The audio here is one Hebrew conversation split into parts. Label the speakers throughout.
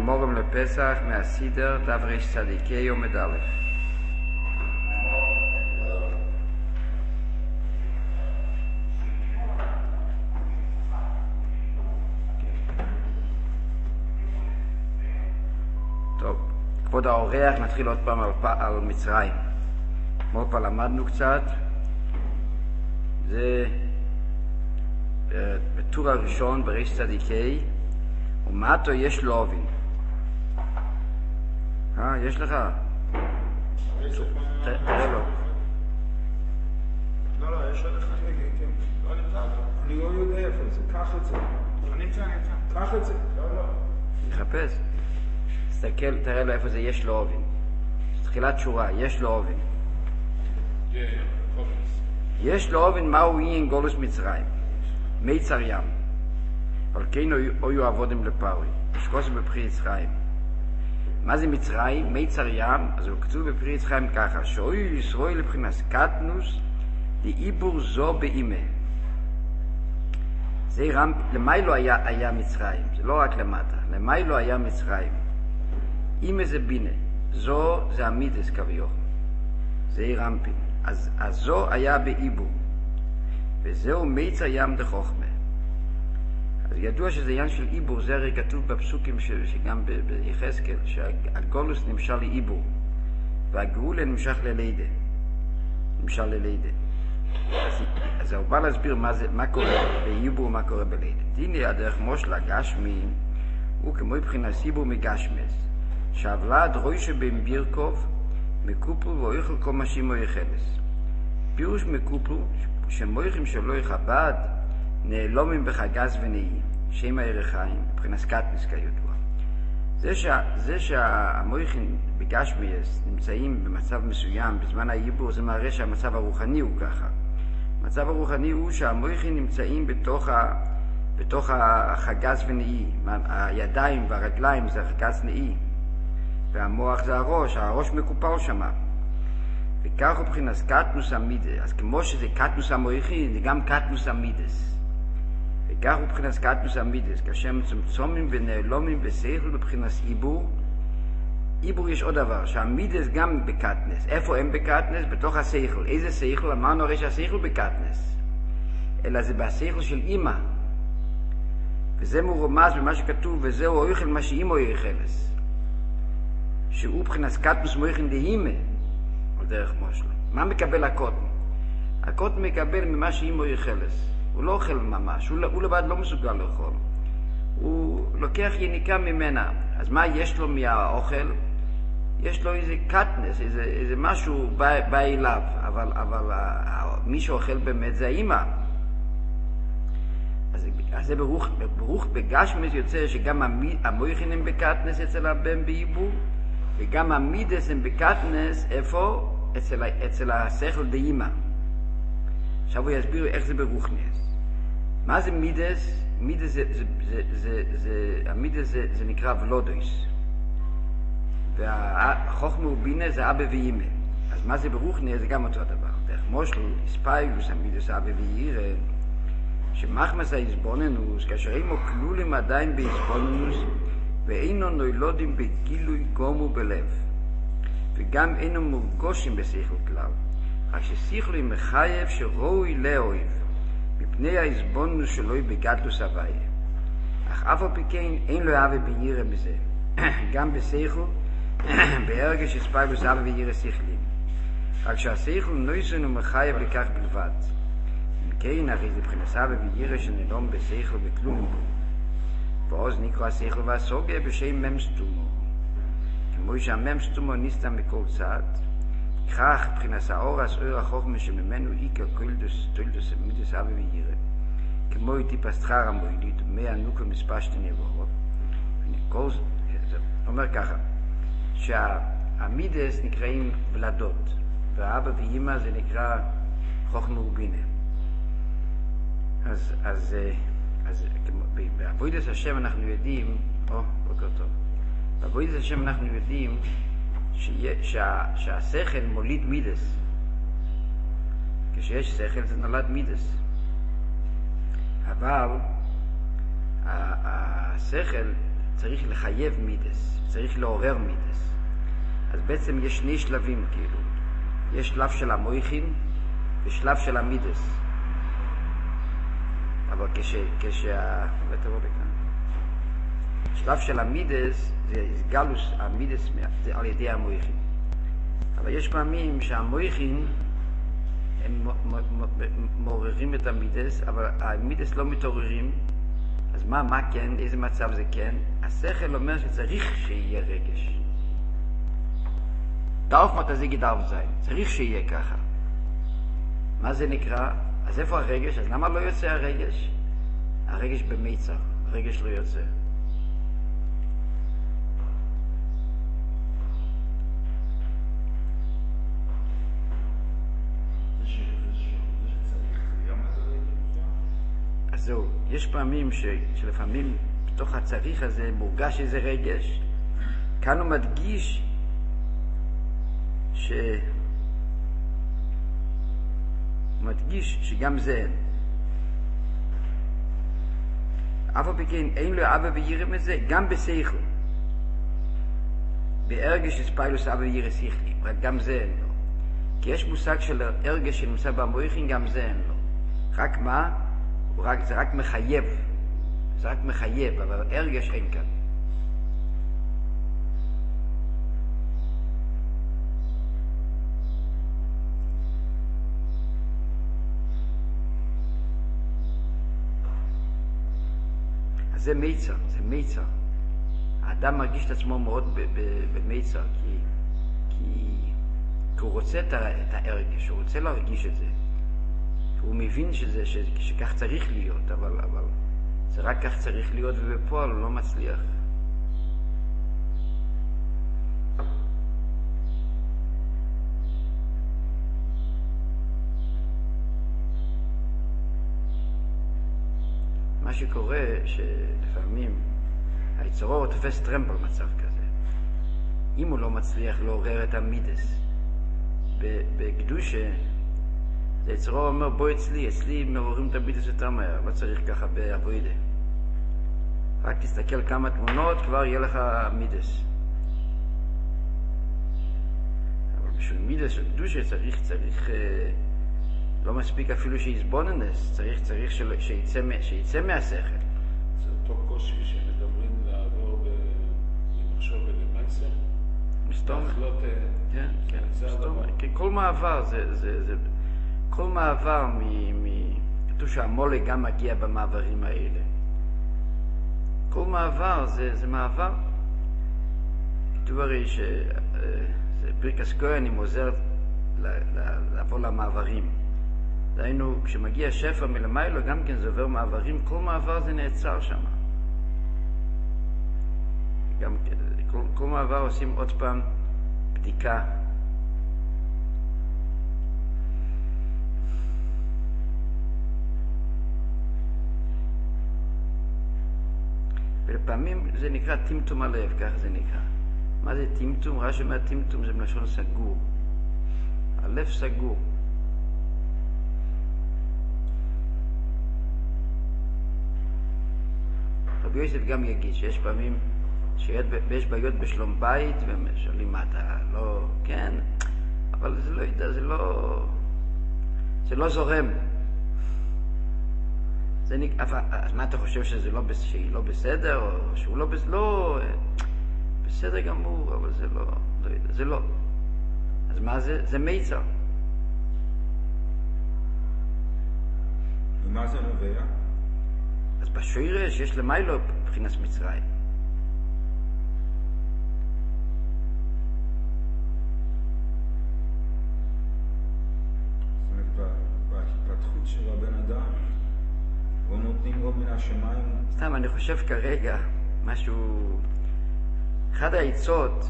Speaker 1: מימורים לפסח מהסידר דף ריש צדיקי עמוד א'. טוב, כבוד האורח, נתחיל עוד פעם על מצרים. אתמול כבר למדנו קצת. זה בטור הראשון בריש צדיקי, ומטו יש לו אובין. יש לך? תראה לו.
Speaker 2: לא, יש עוד אחד. כן. לא נמצא. אני לא יודע איפה זה. קח את זה. לא נמצא. קח את זה. לא.
Speaker 1: תחפש. תסתכל, תראה לו איפה זה יש לו אובין. תחילת שורה, יש לו אובין. יש לו אובין מהו אין גולוס מצרים. מיצר ים. אבל כן היו עבודים לפאוי. משקוס בפרי יצחיים. מה זה מצרים? מיצר ים. אז הוא כתוב בפרי יצחיים ככה. שאוי ישרוי לבחינס קטנוס דאיבור זו באימה. זה למי לא היה מצרים. זה לא רק למטה. למי לא היה מצרים. אימה זה בינה. זו זה עמידס כביוך. זה רמפין. אז זו היה באיבור. וזהו מיצר ים דחוכמה. אז ידוע שזה עניין של איבור, זה הרי כתוב בפסוקים שגם ביחזקאל, שהגולוס נמשל לאיבור, והגאולה נמשך ללידה. נמשל ללידה. אז הוא בא להסביר מה קורה באיבור ומה קורה בלידה. דיני הדרך מושלה גשמי, הוא כמו מבחינת איבור מגשמס, שהוולד רוישה בן בירקוב, מקופל ואויכל כל מה שימו יחלס. פירוש מקופל, שמויכים שלא יכבד, נעלומים בחגז ונאי, שם הירחיים, מבחינת קטנס כידוע. זה שהמויכים בגשמיאס נמצאים במצב מסוים, בזמן העיבור, זה מראה שהמצב הרוחני הוא ככה. המצב הרוחני הוא שהמויכים נמצאים בתוך החגז ונאי, הידיים והרגליים זה החגז נאי, והמוח זה הראש מקופל שמה. וכך הוא מבחינת קטנוס המידס, אז כמו שזה קטנוס המויכים, זה גם קטנוס המידס. וכך הוא מבחינת קטנוס המידס, כאשר מצומצומים ונעלומים בשכל בבחינת איבור. איבור יש עוד דבר, שהמידס גם בקטנס. איפה הם בקטנס? בתוך השכל. איזה שכל? אמרנו הרי שהשכל בקטנס. אלא זה בשכל של אמא. וזה מורמז במה שכתוב, וזהו אויכל מה שאימו יאכלס. שהוא מבחינת קטנוס מויכין דהימה, על דרך מושלה. מה מקבל הקוטן? הקוטן מקבל ממה שאימו יאכלס. הוא לא אוכל ממש, הוא לבד לא מסוגל לאכול. הוא לוקח יניקה ממנה. אז מה יש לו מהאוכל? יש לו איזה קטנס, איזה משהו בא אליו, אבל מי שאוכל באמת זה האמא. אז זה ברוך בגשמס יוצא שגם המויכין הם בקטנס אצל הבן בעיבור, וגם המידס הם בקטנס איפה? אצל השכל דאמא. עכשיו הוא יסביר איך זה ברוכניאס. מה זה מידס? מידס המידס זה נקרא ולודויס. והחוכמה ובינה זה אבא ואימא. אז מה זה ברוכניאס? זה גם אותו הדבר. דרך מושל, הספיילוס, המידס אבא ואירא, שמחמס ההסבוננוס, כאשר אימו כלולים עדיין בהסבוננוס, ואינו נוילודים בגילוי גומו בלב. וגם אינו מורגושים בשכל כלל. רק ששכלו מחייב שראוי לאויב, מפני ההסבוננו שלו בגדלוס הוויה. אך אף על פי כן אין לו אהבה בירא בזה. גם בשכל, בהרגש הספיילוס אהבה וירא שכלים. רק שהשכל נויסון ומחייב לכך בלבד. אם כן, הרי זה מבחינת אהבה וירא שנדום בשכל וכלום בו. ואז נקרא השכל והסוגיה בשם ממסטומו. כמו שהממסטומו נסתם מכל צד, כך מבחינת האורס אור החוכמה שממנו עיקר תולדוס מידס אבא וירא. כמו טיפס תחר המוילית, ומי הנוקו מספשתי נבורות. זה אומר ככה, שהמידס נקראים ולדות, והאבא ואימא זה נקרא חוכמה ובינה. אז בעבודת השם אנחנו יודעים, בוקר טוב, בעבודת השם אנחנו יודעים שהשכל מוליד מידס. כשיש שכל זה נולד מידס. אבל השכל צריך לחייב מידס, צריך לעורר מידס. אז בעצם יש שני שלבים כאילו. יש שלב של המויכין ושלב של המידס. אבל תבוא לכאן. שלב של המידס זה גלוס המידס זה על ידי המויכין. אבל יש פעמים שהמויכין הם מעוררים את המידס, אבל המידס לא מתעוררים. אז מה כן? איזה מצב זה כן? השכל אומר שצריך שיהיה רגש. דאוף מתזיגי דאוף זין. צריך שיהיה ככה. מה זה נקרא? אז איפה הרגש? אז למה לא יוצא הרגש? הרגש במיצר. הרגש לא יוצא. אז זהו, יש פעמים שלפעמים בתוך הצריך הזה מורגש איזה רגש. כאן הוא מדגיש שגם זה אף על פי כן אין לו אבא וירא מזה, גם בשכל. בהרגש הספיילוס אבא וירא שכלי, גם זה אין לו. כי יש מושג של הרגש שנמצא במויכין, גם זה אין לו. רק מה? זה רק מחייב. זה רק מחייב, אבל הרגש אין כאן. זה מיצר, זה מיצר. האדם מרגיש את עצמו מאוד במיצר, כי הוא רוצה את ההרגש, הוא רוצה להרגיש את זה. הוא מבין שכך צריך להיות, אבל זה רק כך צריך להיות, ובפועל הוא לא מצליח. מה שקורה שלפעמים היצרו תופס טרמפ על מצב כזה. אם הוא לא מצליח לעורר את המידס בקדושה, היצרו אומר בוא אצלי מעוררים את המידס יותר מהר, לא צריך ככה בעבודה. רק תסתכל כמה תמונות, כבר יהיה לך מידס. אבל בשביל מידס של קדושה צריך לא מספיק אפילו שיסבוננס, צריך שיצא מהשכל.
Speaker 2: זה אותו קושי שמדברים לעבור במחשוב ולמייסר?
Speaker 1: מסתום. כן, מסתום. כי כל מעבר כל מעבר כתוב שהמולה גם מגיע במעברים האלה. כל מעבר זה מעבר. כתוב הרי שברכס כהנים עוזר לעבור למעברים. דהיינו, כשמגיע שפע מלמיילו, גם כן זה עובר מעברים, כל מעבר זה נעצר שם. גם כל מעבר עושים עוד פעם בדיקה. ולפעמים זה נקרא טמטום הלב, ככה זה נקרא. מה זה טמטום? רש"י אומר טמטום זה מלשון סגור. הלב סגור. רבי יוסף גם יגיד שיש פעמים שיש בעיות בשלום בית ושואלים מה אתה לא, כן, אבל זה לא יודע, זה לא זורם. אז מה אתה חושב שהיא לא בסדר או שהוא לא בסדר גמור, אבל זה לא יודע, זה לא. אז מה זה? זה מיצר.
Speaker 2: ומה זה נובע?
Speaker 1: אז בשורש יש למיילו מבחינת מצרים.
Speaker 2: זאת אומרת, בהתפתחות של הבן אדם, לא נותנים לו מן השמיים.
Speaker 1: סתם, אני חושב כרגע משהו, אחד העצות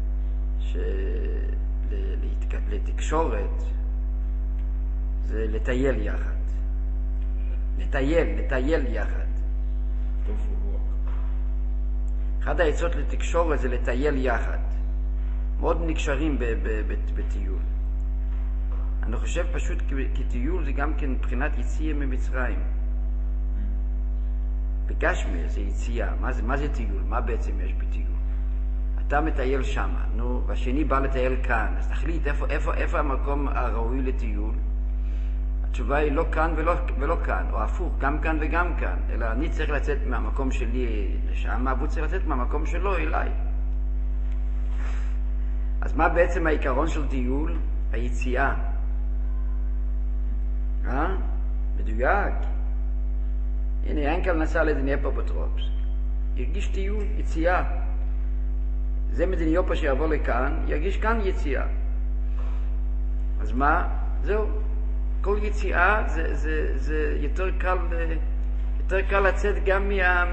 Speaker 1: לתקשורת זה לטייל יחד. לטייל יחד.
Speaker 2: טוב רוח.
Speaker 1: אחד העצות לתקשורת זה לטייל יחד. מאוד נקשרים בטיול. אני חושב פשוט כי טיול זה גם כן מבחינת יציאה ממצרים. בגשמי זה יציאה. מה זה טיול? מה בעצם יש בטיול? אתה מטייל שמה, נו, והשני בא לטייל כאן, אז תחליט איפה המקום הראוי לטיול. התשובה היא לא כאן ולא כאן, או הפוך, גם כאן וגם כאן, אלא אני צריך לצאת מהמקום שלי לשם, והוא צריך לצאת מהמקום שלו אליי. אז מה בעצם העיקרון של טיול? היציאה. מדויק. הנה, ינקל נסע לדניפרופוטרופס. הרגיש טיול, יציאה. זה מדניופה שיבוא לכאן, ירגיש כאן יציאה. אז מה? זהו. כל יציאה זה יותר קל לצאת גם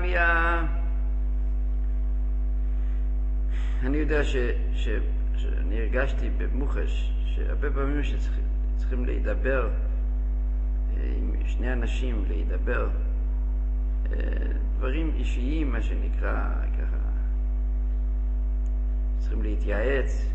Speaker 1: אני יודע שאני הרגשתי במוחש שהרבה פעמים שצריכים להידבר עם שני אנשים, להידבר דברים אישיים, מה שנקרא ככה, צריכים להתייעץ.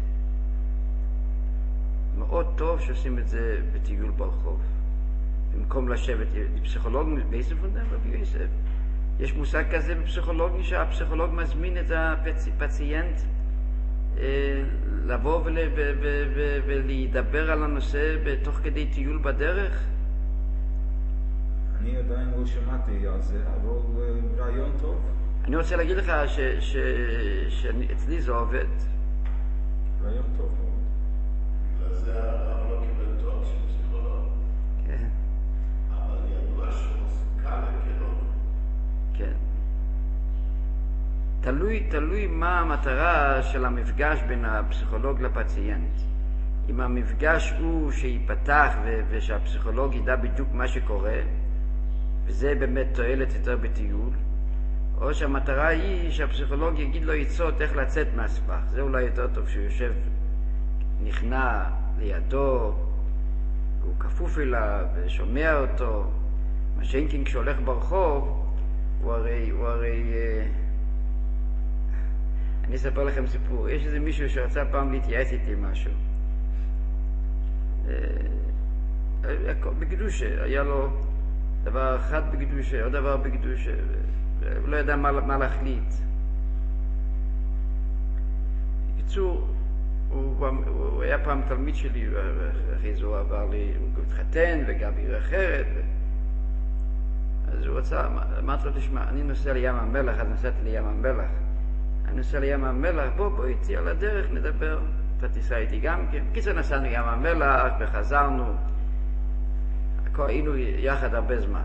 Speaker 1: מאוד טוב שעושים את זה בטיול ברחוב. במקום לשבת, פסיכולוג, באיזה פונדם, רבי יוסף, יש מושג כזה בפסיכולוגיה שהפסיכולוג מזמין את הפציינט לבוא ולהידבר על הנושא בתוך כדי טיול בדרך.
Speaker 2: אני עדיין לא שמעתי על זה, אבל רעיון טוב.
Speaker 1: אני רוצה להגיד לך שאצלי זה עובד.
Speaker 2: רעיון טוב.
Speaker 3: זה הרב לא קיבל תואר של פסיכולוג.
Speaker 1: כן.
Speaker 3: אבל ידוע שהוא קל לכלום.
Speaker 1: כן. תלוי מה המטרה של המפגש בין הפסיכולוג לפציינט. אם המפגש הוא שיפתח ושהפסיכולוג ידע בדיוק מה שקורה, וזה באמת תועלת יותר בטיול, או שהמטרה היא שהפסיכולוג יגיד לו עצות איך לצאת מהספח. זה אולי יותר טוב שהוא יושב, נכנע לידו, הוא כפוף אליו ושומע אותו. מה שאינקין כשהולך ברחוב, הוא הרי אני אספר לכם סיפור. יש איזה מישהו שרצה פעם להתייעץ איתי משהו. בקדושה, היה לו דבר אחד בקדושה, עוד דבר בקדושה, הוא לא ידע מה להחליט. בקיצור, הוא היה פעם תלמיד שלי, ואחרי זה הוא עבר לי, הוא התחתן וגם בעיר אחרת. אז הוא רצה, אמרתי לו, תשמע, אני נוסע לים המלח, אז נסעתי לים המלח. אני נוסע לים המלח, בוא איתי על הדרך, נדבר, אתה תיסע איתי גם כן. בקיצור נסענו ים המלח וחזרנו, היינו יחד הרבה זמן.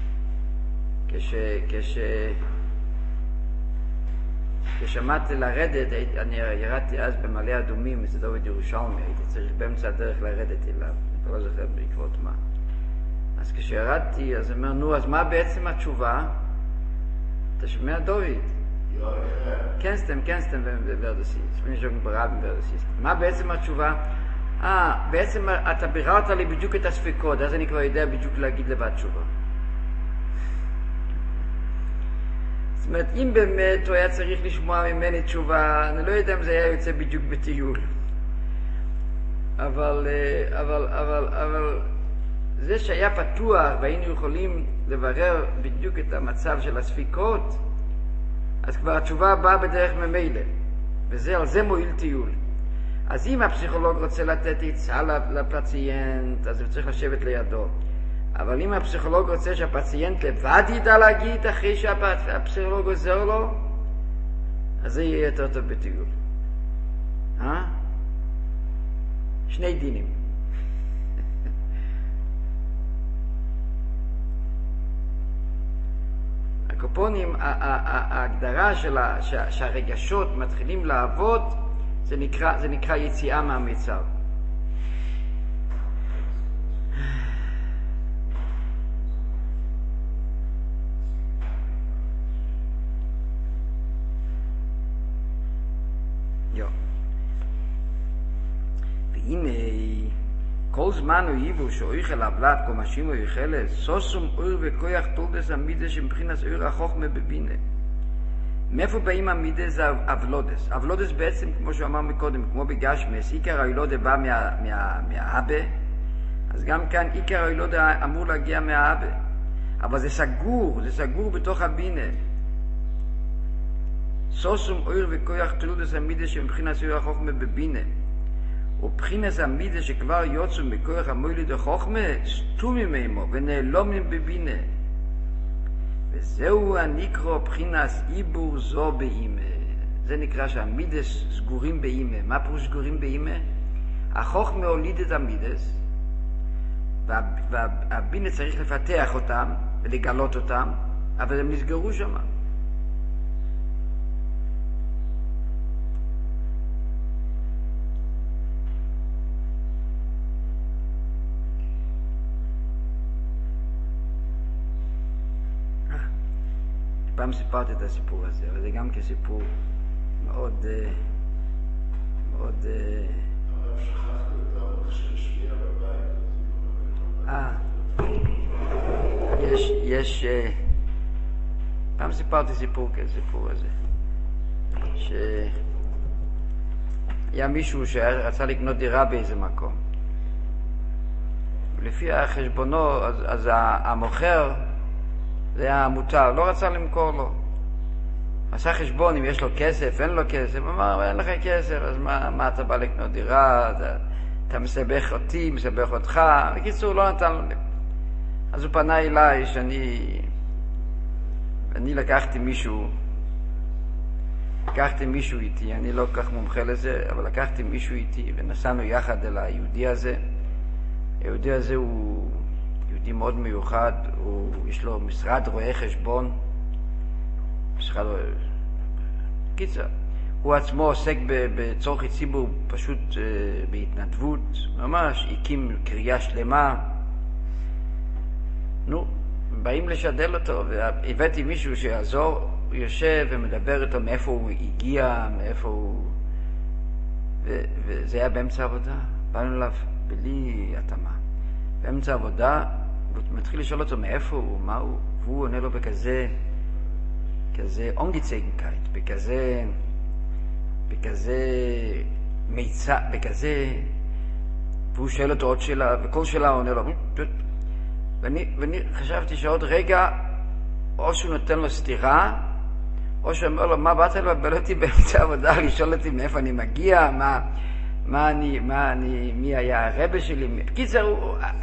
Speaker 1: כששמעתי לרדת, אני ירדתי אז במעלה אדומים, זה דוד ירושלמי, הייתי צריך באמצע הדרך לרדת אליו, אני לא זוכר בעקבות מה. אז כשירדתי, אז אומר, נו, אז מה בעצם התשובה? אתה שומע דוד? קנסטם בוורדוסיסט, שמישהו ברב בוורדוסיסט. מה בעצם התשובה? בעצם אתה ביררת לי בדיוק את הספיקות, אז אני כבר יודע בדיוק להגיד לבד תשובה. זאת אומרת, אם באמת הוא היה צריך לשמוע ממני תשובה, אני לא יודע אם זה היה יוצא בדיוק בטיול. אבל זה שהיה פתוח והיינו יכולים לברר בדיוק את המצב של הספיקות, אז כבר התשובה באה בדרך ממילא, על זה מועיל טיול. אז אם הפסיכולוג רוצה לתת עצה לפציינט, אז הוא צריך לשבת לידו. אבל אם הפסיכולוג רוצה שהפציינט לבד ידע להגיד אחרי שהפסיכולוג עוזר לו, אז זה יהיה יותר טוב בטיול. שני דינים. הקופונים, ההגדרה שהרגשות מתחילים לעבוד, זה נקרא יציאה מהמצב. והנה, כל זמן הוא יבוא שאויכל הבלת קומשים או יחלס, סוסום אור וכוח תולדס המידה שמבחינס אור החוכמה בבינה. מאיפה באים המידה זה אבלודס? אבלודס בעצם, כמו שהוא אמר מקודם, כמו בגשמס, עיקר הילודה בא מהאבא, אז גם כאן עיקר הילודה אמור להגיע מהאבא. אבל זה סגור בתוך הבינה. סוסום אויר וכוח תלודס המידה שמבחינת סיור החוכמה בבינה. ובחינס המידה שכבר יוצאו מכוח המוליד החוכמה, סתומים עמו ונעלומים בבינה. וזהו הנקרא בחינס עיבור זו באימה. זה נקרא שהמידס סגורים באימה. מה פירוש סגורים באימה? החוכמה הוליד את המידס, והבינה צריך לפתח אותם ולגלות אותם, אבל הם נסגרו שם. פעם סיפרתי את הסיפור הזה, אבל זה גם כסיפור מאוד
Speaker 3: אבל שכחתי את האורך של שמיעה בבית.
Speaker 1: יש פעם סיפרתי סיפור כסיפור הזה, שהיה מישהו שרצה לקנות דירה באיזה מקום, ולפי החשבונו אז המוכר, זה היה מותר, לא רצה למכור לו. עשה חשבון אם יש לו כסף, אין לו כסף, אמר, אין לך כסף, אז מה אתה בא לקנות דירה, אתה מסבך אותי, מסבך אותך, בקיצור לא נתן לו. אז הוא פנה אליי אני לקחתי מישהו איתי, אני לא כך מומחה לזה, אבל לקחתי מישהו איתי ונסענו יחד אל היהודי הזה. היהודי הזה הוא יהודי מאוד מיוחד, יש לו משרד רואה חשבון, קיצר, הוא עצמו עוסק בצורכי ציבור פשוט בהתנדבות, ממש הקים קריאה שלמה. באים לשדל אותו, והבאתי מישהו שיעזור, הוא יושב ומדבר איתו מאיפה הוא הגיע, מאיפה הוא... וזה היה באמצע עבודה, באנו אליו בלי התאמה. באמצע עבודה, הוא מתחיל לשאול אותו מאיפה הוא, מה הוא, והוא עונה לו בכזה אונגיצייגנקייט, בכזה מיצה, והוא שואל אותו עוד שאלה, וכל שאלה הוא עונה לו, ואני חשבתי שעוד רגע, או שהוא נותן לו סתירה, או שהוא אומר לו, מה באת לבלבל אותי באמצע עבודה, לשאול אותי מאיפה אני מגיע, מי היה הרבא שלי, בקיצר,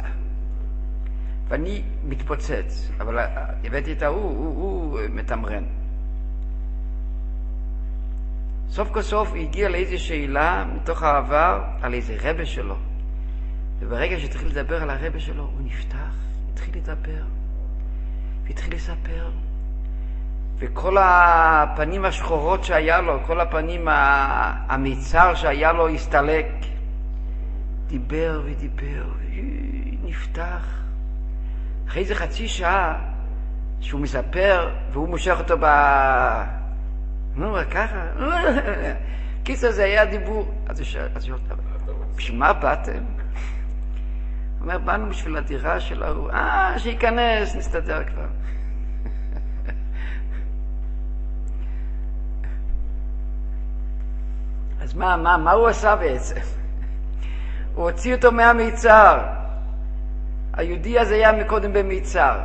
Speaker 1: ואני מתפוצץ, אבל הבאתי את הוא מתמרן. סוף כל סוף הוא הגיע לאיזו שאלה מתוך העבר על איזה רבא שלו. וברגע שהתחיל לדבר על הרבא שלו, הוא נפתח, התחיל לדבר, והתחיל לספר. וכל הפנים השחורות שהיה לו, כל הפנים המיצר שהיה לו הסתלק. דיבר ודיבר, ונפתח. אחרי זה חצי שעה שהוא מספר, והוא מושך אותו ככה. קיצר זה היה דיבור. אז הוא בשביל מה באתם? הוא אומר, באנו בשביל הדירה שלו. שייכנס, נסתדר כבר. אז מה הוא עשה בעצם? הוא הוציא אותו מהמיצר. היהודי הזה היה מקודם במיצר.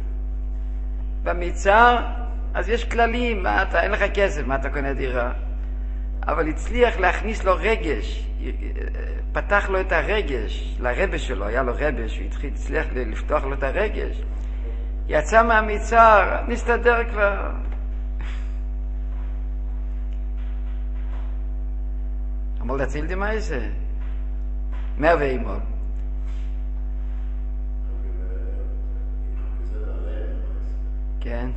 Speaker 1: במיצר, אז יש כללים, אין לך כסף, מה אתה קונה דירה? אבל הצליח להכניס לו רגש, פתח לו את הרגש, לרבא שלו, היה לו רבא, שהוא הצליח לפתוח לו את הרגש. יצא מהמיצר, נסתדר כבר. אמר להציל די מה זה? 100 ואימון. כן.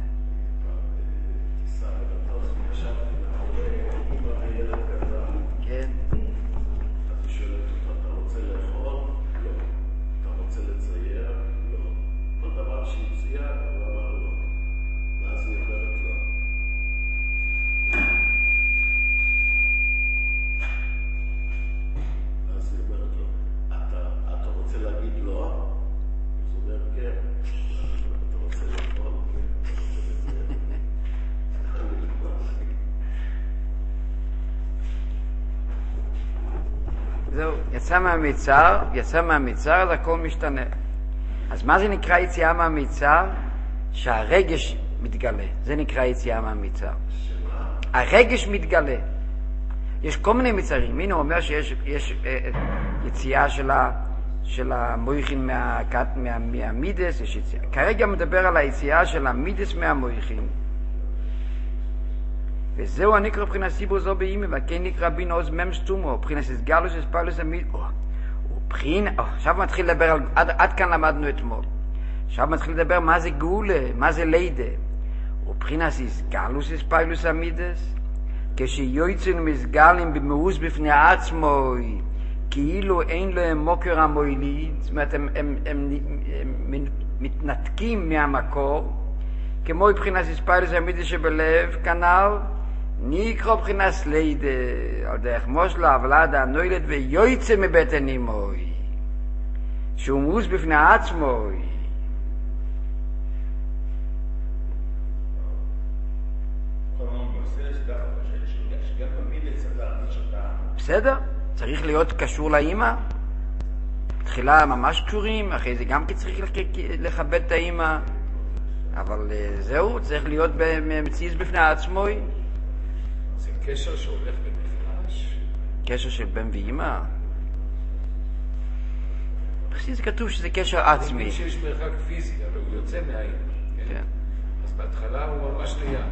Speaker 1: כן.
Speaker 3: אתה שואל אותו, אתה רוצה לאכול? לא. אתה רוצה לצייר? לא. כל דבר שהציע, הוא אמר לא. ואז היא אומרת לא. ואז היא אומרת לו, אתה רוצה להגיד לא? אז הוא אומר כן. אתה רוצה לאכול?
Speaker 1: זהו, יצא מהמיצר, אז הכל משתנה. אז מה זה נקרא יציאה מהמיצר? שהרגש מתגלה. זה נקרא יציאה מהמצר. הרגש מתגלה. יש כל מיני מצרים. הנה הוא אומר שיש יציאה של המויכין מהמידס, יש יציאה. כרגע מדבר על היציאה של המידס מהמויכין. וזהו הנקרא מבחינת סיבור זו באימא, וכן נקרא בין עוז מם סתומו, מבחינת סגלוס וספלוס המיד. עכשיו מתחיל לדבר, עד כאן למדנו אתמול. עכשיו מתחיל לדבר מה זה גאולה, מה זה לידה. ובחינת סגלוס וספלוס המידס, כשיועצנו מסגלים במאוס בפני עצמו, כאילו אין להם מוקר המועילי, זאת אומרת, הם מתנתקים מהמקור, כמו מבחינת ספלוס המידס שבלב, כנ"ל, נקרא מבחינת לידה, על דרך מושלה, ולדה הנוילד, ויועצה מבטן אמוי, שהוא מאוס בפני עצמו. בסדר? צריך להיות קשור לאמא. תחילה ממש קשורים, אחרי זה גם צריך לכבד את האמא. אבל זהו, צריך להיות במציאות בפני עצמו.
Speaker 2: זה קשר שהולך במפרש?
Speaker 1: קשר של בן ואמא? בכלל זה כתוב שזה קשר עצמי.
Speaker 2: אני מבין שיש מרחק פיזי, אבל הוא יוצא מהאמא.
Speaker 1: כן.
Speaker 2: אז בהתחלה הוא ממש ליד.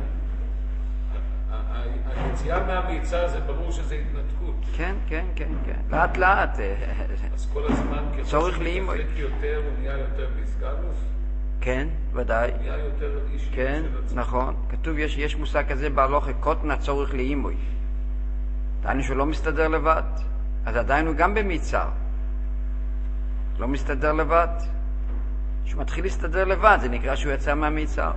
Speaker 2: היציאה מהמיצר זה ברור שזה התנתקות.
Speaker 1: כן, כן, כן, כן. לאט לאט.
Speaker 2: אז כל הזמן ככל שמתחלק יותר הוא נהיה יותר בסגלוס?
Speaker 1: כן, ודאי.
Speaker 2: נהיה יותר אישיות
Speaker 1: כן,
Speaker 2: של עצמו.
Speaker 1: נכון. כתוב, יש מושג כזה בהלוכה, קוטן הצורך לאימוי. דיינו שהוא לא מסתדר לבד. אז עדיין הוא גם במיצר. לא מסתדר לבד. שהוא מתחיל להסתדר לבד, זה נקרא שהוא יצא מהמיצר.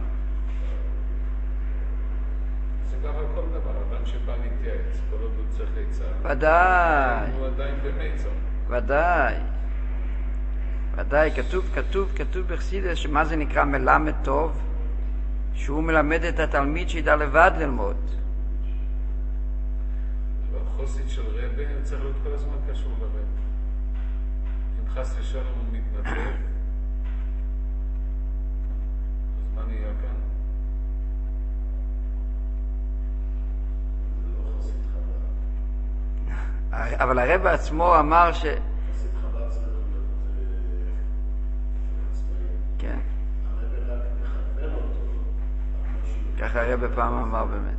Speaker 2: ככה כל דבר, אדם שבא להתייעץ, כל עוד הוא צריך ליצר.
Speaker 1: ודאי.
Speaker 2: הוא עדיין במיצר.
Speaker 1: ודאי. ודאי, כתוב בחסידות שמה זה נקרא מלמד טוב? שהוא מלמד את התלמיד שידע לבד ללמוד.
Speaker 2: והחוסית של רבי צריך להיות כל הזמן קשור לרבי. אם חס ושלום הוא מתנדב, אז מה נהיה כאן?
Speaker 1: אבל הרב עצמו אמר ש... כן. ככה הרב פעם אמר באמת.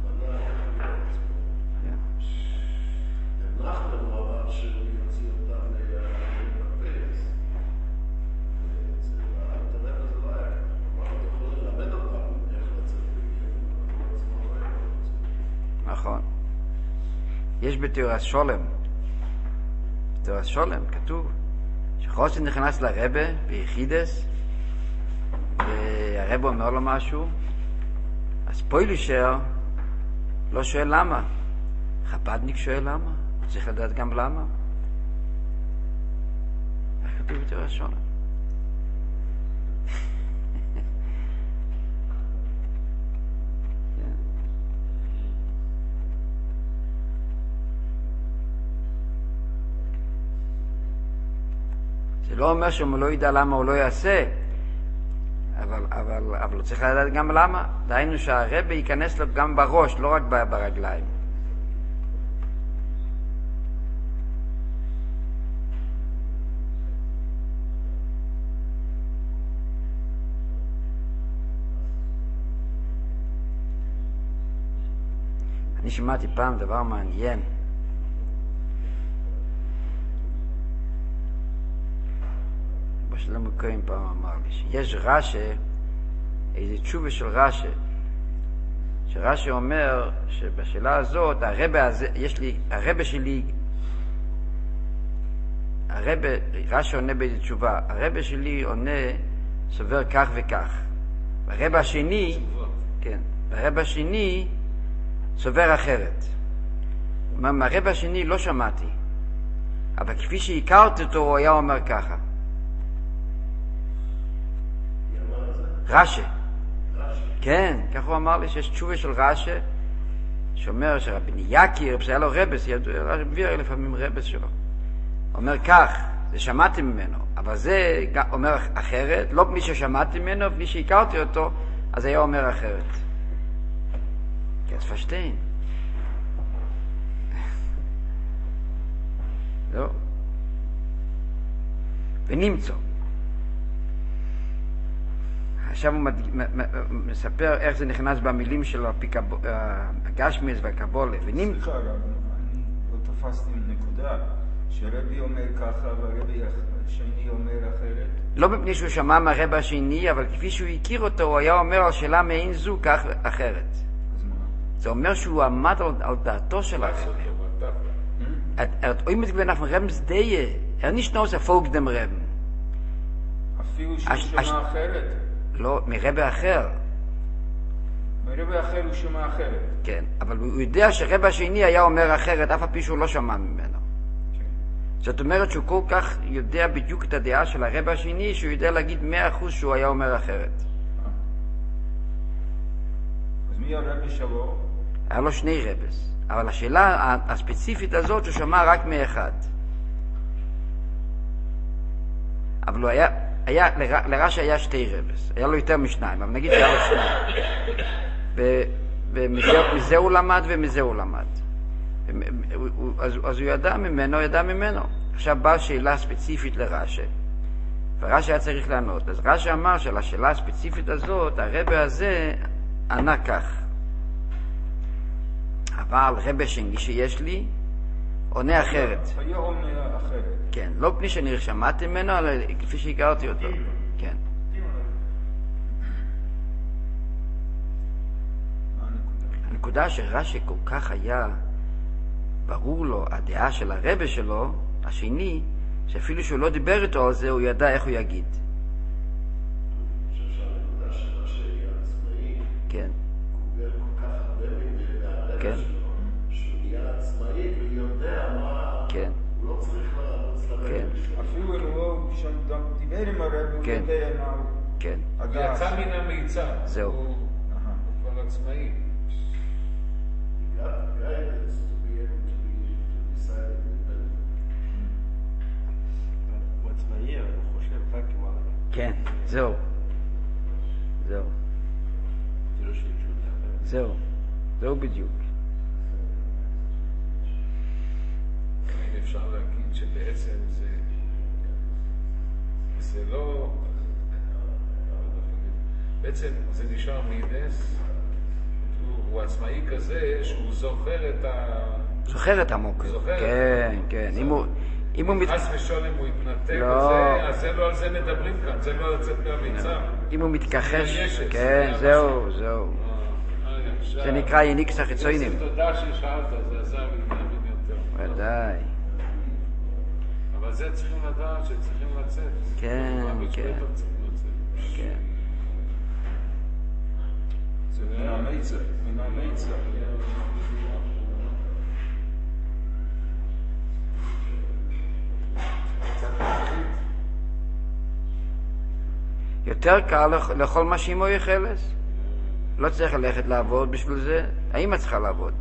Speaker 1: נכון. יש בתיאורס שולם, בתיאורס שולם כתוב שחוסן נכנס לרבה ביחידס והרבה אומר לו משהו, אז פוילישר לא שואל למה, חבדניק שואל למה, הוא צריך לדעת גם למה. איך כתוב בתיאורס שולם? זה לא אומר שהוא לא ידע למה הוא לא יעשה, אבל הוא צריך לדעת גם למה. דהיינו שהרבי ייכנס לו גם בראש, לא רק ברגליים. אני שמעתי פעם דבר מעניין. שלמה כהן פעם אמר לי שיש רש"י, איזה תשובה של רש"י, שרש"י אומר שבשאלה הזאת הרבה הזה, יש לי, הרבה שלי, רש"י עונה באיזה תשובה, הרבה שלי עונה סובר כך וכך, והרבה השני, כן, והרבה השני סובר אחרת. מהרבה השני לא שמעתי, אבל כפי שהכרתי אותו הוא היה אומר ככה. רש"י. כן, כך הוא אמר לי שיש תשובה של רש"י שאומר שרבני יקיר, היה לו רבס, מביא לפעמים רבס שלו. אומר כך, זה שמעתי ממנו, אבל זה אומר אחרת, לא מי ששמעתי ממנו, מי שהכרתי אותו, אז היה אומר אחרת. כן, אז פשטיין. לא. ונמצא. עכשיו הוא מספר איך זה נכנס במילים של הגשמיס והקבולה.
Speaker 2: סליחה, אני לא תפסתי נקודה. שרבי אומר ככה והרבי השני אומר אחרת.
Speaker 1: לא מפני שהוא שמע מהרבי השני, אבל כפי שהוא הכיר אותו, הוא היה אומר על שאלה מעין זו כך אחרת.
Speaker 2: אז מה?
Speaker 1: זה אומר שהוא עמד על דעתו של הרבי. אם זה אנחנו רבי סדיה, nicht nur Erfolg dem Reben.
Speaker 2: אפילו שהוא שמע אחרת?
Speaker 1: לא, מרבי אחר.
Speaker 2: מרבי אחר הוא שמע אחרת.
Speaker 1: כן, אבל הוא יודע שרבי השני היה אומר אחרת, אף הפי שהוא לא שמע ממנו. זאת אומרת שהוא כל כך יודע בדיוק את הדעה של הרבי השני, שהוא יודע להגיד 100% שהוא היה אומר אחרת.
Speaker 2: אז מי הרבי שלו?
Speaker 1: היה לו שני רבס, אבל השאלה הספציפית הזאת שהוא שמע רק מאחד. אבל הוא היה לרש"י היה שתי רבס, היה לו יותר משניים, אבל נגיד שהיה לו שניים. ומזה הוא למד ומזה הוא למד. אז הוא ידע ממנו. עכשיו באה שאלה ספציפית לרש"י, ורש"י היה צריך לענות. אז רש"י אמר שלשאלה הספציפית הזאת, הרבי הזה ענה כך. אבל רבי שני שיש לי, עונה אחרת.
Speaker 2: היה עונה אחרת.
Speaker 1: כן, לא פני שאני שמעתי ממנו, אלא כפי שהכרתי אותו. כן. הנקודה שרש"י כל כך היה ברור לו הדעה של הרבי שלו, השני, שאפילו שהוא לא דיבר איתו על זה, הוא ידע איך הוא יגיד.
Speaker 3: אני חושב שהנקודה של רש"י היה עצמאי,
Speaker 1: כן.
Speaker 3: הוא קיבל כל כך הרבה מהרבי
Speaker 1: כן.
Speaker 3: שלו, שהוא נהיה עצמאי ויודע מה...
Speaker 1: כן.
Speaker 3: הוא לא צריך לרוץ לרבי.
Speaker 1: כן.
Speaker 2: אפילו אם הוא לא דיבר עם הרבי, הוא
Speaker 1: כן.
Speaker 2: יודע מה הוא...
Speaker 1: כן.
Speaker 4: הוא יצא מן המיצה.
Speaker 1: זהו.
Speaker 4: הוא כבר עצמאי.
Speaker 3: Guidance to be able to decide independently.
Speaker 5: הוא עצמאי, הוא חושב רק כמו הרבי.
Speaker 1: כן, זהו.
Speaker 5: זה לא שהוא דבר.
Speaker 1: זהו בדיוק.
Speaker 4: אם אפשר להגיד שבעצם זה לא... בעצם זה נשאר מידס, הוא עצמאי כזה שהוא זוכר את
Speaker 1: זוכר את המוקר. כן. אם הוא
Speaker 4: חס ושולם הוא יתנתק,
Speaker 1: לא.
Speaker 4: אז זה לא על זה מדברים כאן, זה לא לצאת מהמיצה.
Speaker 1: אם הוא מתכחש,
Speaker 4: זה
Speaker 1: כן, זהו. זה נקרא יניקס החיצוינים.
Speaker 4: זה תודה ששאלת, זה עזר לי להבין יותר.
Speaker 1: ודאי.
Speaker 4: אבל זה צריכים לדעת שצריכים לצאת.
Speaker 1: כן.
Speaker 2: זה מן המיצה.
Speaker 1: יותר קל לאכול מה שאימו יחלס. לא צריך ללכת לעבוד בשביל זה. האמא צריכה לעבוד.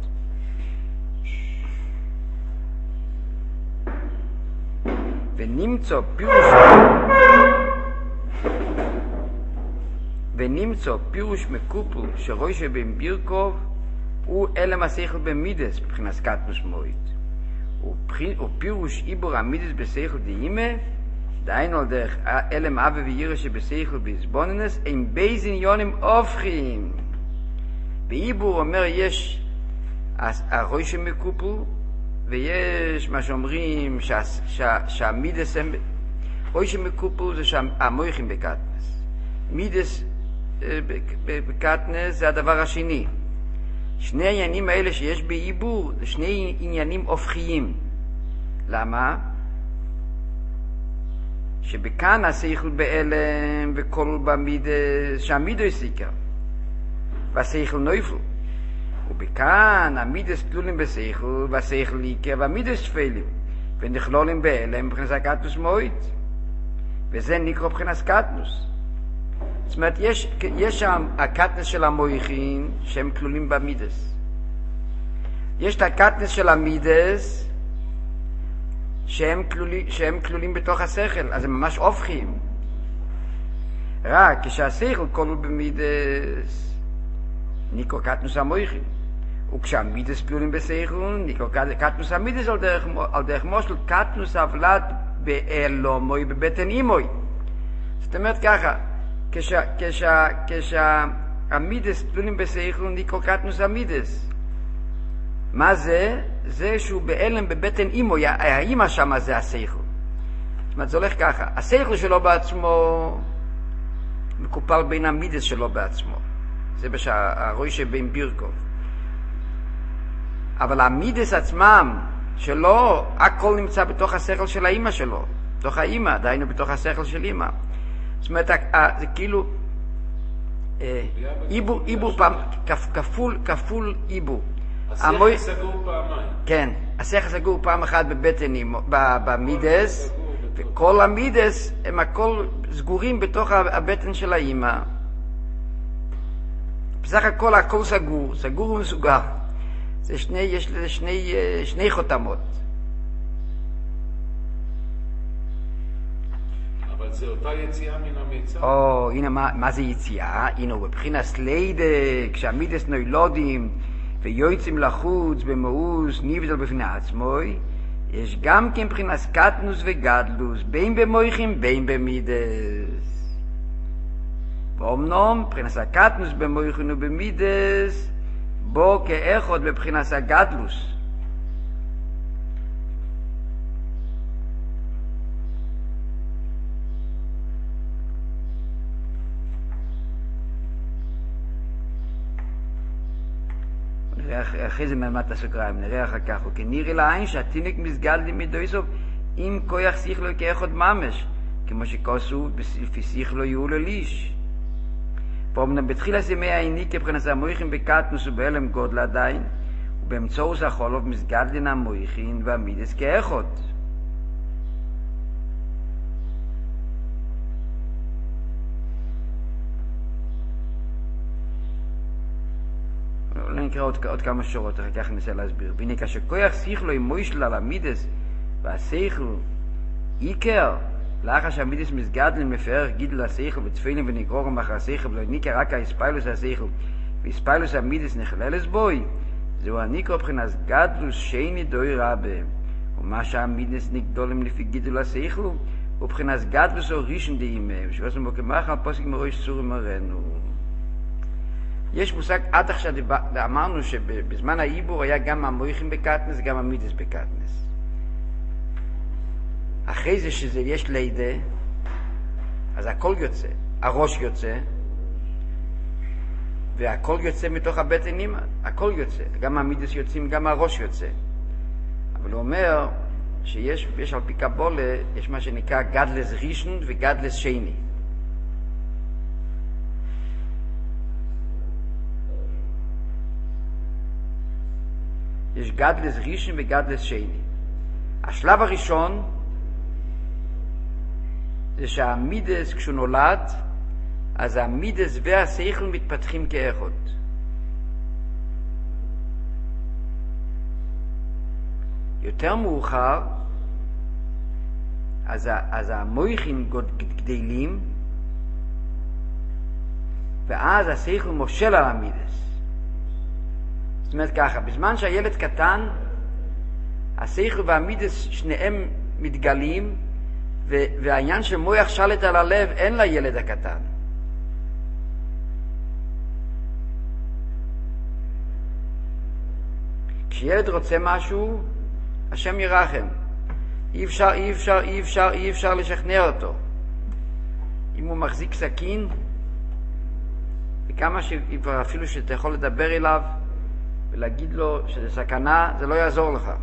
Speaker 1: ונמצא פירוש מקופל שרוי שבין בירקוב הוא אלם השכל במידס מבחינת קטנוס מועית. ופירוש עיבור המידס בשכל דאימה דהיינו על דרך אלם אבי וירא שבשכל בהסבוננס אין בייז עניונים הופכים. בעיבור אומר יש הרוי שמקופל ויש מה שאומרים שהמידס הם רוי שמקופל זה שהמויכים בקטנס. מידס בקטנס זה הדבר השני. שני העניינים האלה שיש בעיבור זה שני עניינים הופכיים. למה? שבכאן השכל באלם וכל במידס שהמידו יסיקה והשכל נויפל, ובכאן המידס תלולים בשכל והשכל ליקה והמידס תפלים ונכלולים באלם מבחינת הקטנוס מועית, וזה נקרא מבחינת קטנוס. זאת אומרת יש שם הקטנס של המויכין שהם כלולים במידס, יש את הקטנס של המידס שהם כלולים בתוך השכל, אז הם ממש הופכים. רק כשהשכל כלול במידס, ניקרו קטנוס המויכין. וכשהמידס כלולים בשכל, ניקרו קטנוס המידס על דרך מושל, קטנוס הוולד באלומוי, בבטן אימוי. זאת אומרת ככה, כשהמידס כלולים בשכל, ניקרו קטנוס המידס. מה זה? זה שהוא באלם בבטן אימו, האימא שמה זה השכל. זאת אומרת, זה הולך ככה, השכל שלו בעצמו מקופל בין המידס שלו בעצמו. זה הרוי שבין בירקוב. אבל המידס עצמם שלו, הכל נמצא בתוך השכל של האימא שלו. בתוך האימא, דהיינו בתוך השכל של אימא. זאת אומרת, זה כאילו איבור פעם, כפול איבור.
Speaker 4: השכל סגור פעמיים.
Speaker 1: כן, השכל סגור פעם אחת בבטן במידס, וכל המידס הם הכל סגורים בתוך הבטן של האמא. בסך הכל הכל סגור ומסוגר. יש לזה שני חותמות.
Speaker 4: אבל זה אותה יציאה מן המיצר.
Speaker 1: הנה מה זה יציאה? הנה בבחינת לידה, כשהמידס נוילודים ויוצאים לחוץ במאוס נבדל בפני עצמוי, יש גם כן מבחינת קטנוס וגדלוס, בין במויכים בין במידס. ואומנם מבחינת הקטנוס במויכים ובמידס, בו כאחד בבחינת הגדלוס. אחרי זה מעמד הסוגריים, נראה אחר כך, וכנראה לעין שהתינוק מסגל מדויסוב עם כוח שכלו כאחד ממש, כמו שכוסו לפי שכלו יהיו לליש. ואומנם בתחילה ימי העיני כבחינת המויכין בקטנוס ובהלם גודל עדיין, ובאמצעות החולוב מסגל המויכין והמידס כאחד. לא נקרא עוד כמה שורות, אחר כך ננסה להסביר. והנה כשכוח שכלו עם מוישל על המידס והשכל עיקר, לאחר שהמידס מסגדל מפאר גידל השכל ותפילין ונגרורם אחר השכל ולא ניקר רק ההספיילוס השכל והספיילוס המידס נכללס בוי, זהו הניקרו מבחינת גדלוס שני דוי רבה, ומה שהמידס נגדולים לפי גידל השכל ובחינת גדלוס או ראשון דיימה, ושבוסם בו כמח על פוסק מראש צור מרנו. יש מושג, עד עכשיו אמרנו שבזמן העיבור היה גם המויכים בקטנס, גם המידס בקטנס. אחרי זה שיש לידה, אז הכל יוצא, הראש יוצא, והכל יוצא מתוך הבטן אימא, הכל יוצא, גם המידס יוצאים, גם הראש יוצא. אבל הוא אומר שיש על פי קבולה, יש מה שנקרא גדלס ראשון וגדלס שני. יש גדלס ראשון וגדלס שני. השלב הראשון זה שהמידס כשהוא נולד, אז המידס והשכל מתפתחים כאחד. יותר מאוחר, אז המויכים גדלים, ואז השכל מושל על המידס. זאת אומרת ככה, בזמן שהילד קטן, השכל והמידס שניהם מתגלים, והעניין של מוח שלט על הלב אין לילד הקטן. כשילד רוצה משהו, השם ירחם. אי אפשר לשכנע אותו. אם הוא מחזיק סכין, וכמה אפילו שאתה יכול לדבר אליו ולהגיד לו שזה סכנה, זה לא יעזור לך.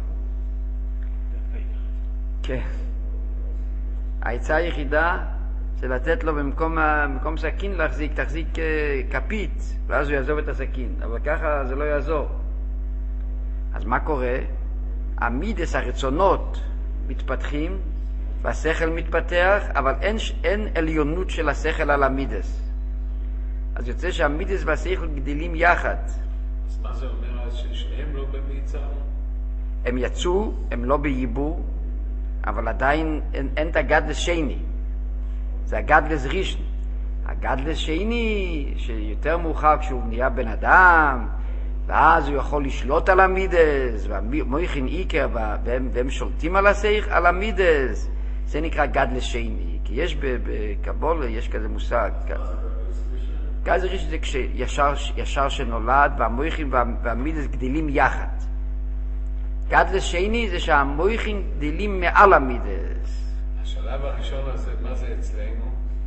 Speaker 1: כן. העצה היחידה זה לתת לו במקום סכין תחזיק כפית, ואז הוא יעזוב את הסכין. אבל ככה זה לא יעזור. אז מה קורה? המידס, הרצונות מתפתחים, והשכל מתפתח, אבל אין עליונות של השכל על המידס. אז יוצא שהמידס והשכל גדלים יחד.
Speaker 4: אז מה זה אומר אז ששניהם לא במיצר?
Speaker 1: הם יצאו, הם לא בייבור, אבל עדיין אין את הגדלס שני. זה הגדלס ראשון. הגדלס שני, שיותר מאוחר כשהוא נהיה בן אדם, ואז הוא יכול לשלוט על המידס, והמויכין איקר, והם שולטים על המידס, זה נקרא גדלס שני. כי יש בקבולה, יש כזה מושג. גדלס ראשון זה כשישר שנולד, והמויכין והמידס גדלים יחד. גדלס שני זה שהמויכין גדלים מעל המידס.
Speaker 4: השלב הראשון הזה, מה זה אצלנו?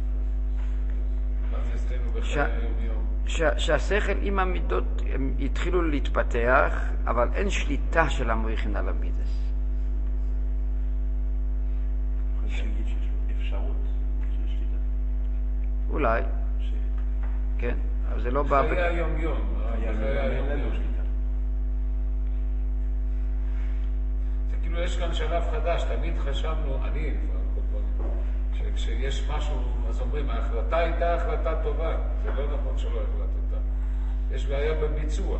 Speaker 4: מה זה אצלנו בחיי היום-יום?
Speaker 1: שהשכל עם המידות הם התחילו להתפתח, אבל אין שליטה של המויכין על המידס.
Speaker 5: אפשרות של שליטה.
Speaker 1: אולי. כן, אבל זה לא בא...
Speaker 4: בחיי היום-יום. בחיי היום-יום. זה כאילו יש כאן שלב חדש, תמיד חשבנו, אני שכשיש משהו, אז אומרים, ההחלטה הייתה החלטה טובה. זה לא נכון שלא החלטתה. יש בעיה בביצוע.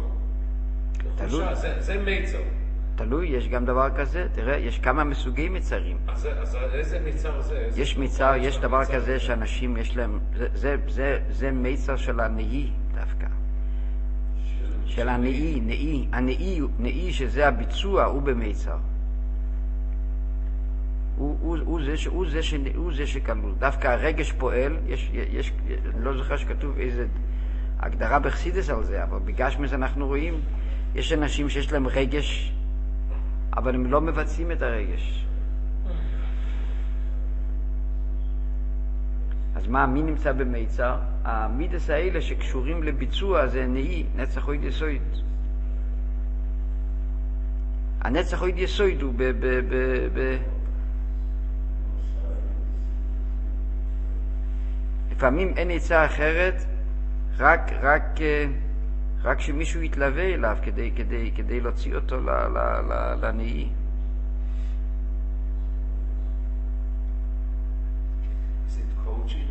Speaker 4: זה מיצר.
Speaker 1: תלוי, יש גם דבר כזה. תראה, יש כמה מסוגי מצרים.
Speaker 4: אז איזה מיצר זה?
Speaker 1: יש מיצר, יש דבר כזה שאנשים יש להם, זה מיצר של הנאי דווקא. של הנאי. הנאי שזה הביצוע, הוא במיצר. הוא זה שכלול. דווקא הרגש פועל, יש, לא זוכר שכתוב איזה הגדרה בחסידס על זה, אבל בגשמס אנחנו רואים, יש אנשים שיש להם רגש, אבל הם לא מבצעים את הרגש. אז מי נמצא במיצר? המידס האלה שקשורים לביצוע זה נאי, נצח אויד יסויד. הנצח אויד יסויד הוא לפעמים אין עצה אחרת, רק שמישהו יתלווה אליו כדי להוציא אותו לנאי.
Speaker 4: זה קואוצ'ינג?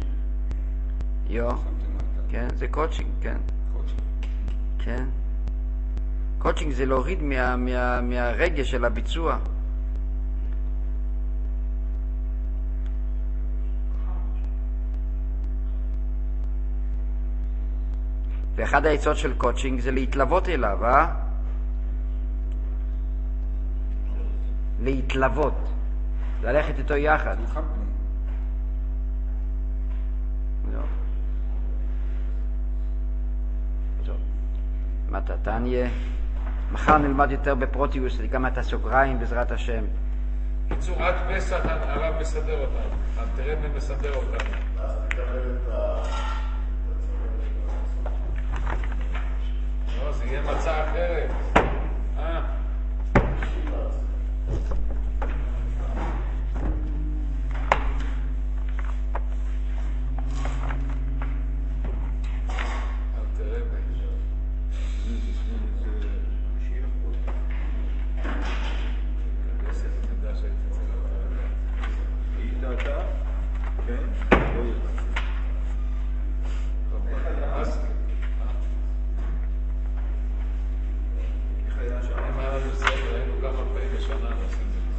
Speaker 1: כן, זה קואוצ'ינג, כן. כן. קואוצ'ינג זה להוריד מהרגש של הביצוע. ואחד העצות של קואוצ'ינג זה להתלוות אליו, להתלוות. ללכת איתו יחד. מתתניה. מחר נלמד יותר בפרוטיוס, גם את הסוגריים בעזרת השם.
Speaker 4: בצורת פסח הרב מסדר אותנו. הרב מסדר אותנו.
Speaker 3: אז תקבל את
Speaker 4: זה יהיה מצע אחרת.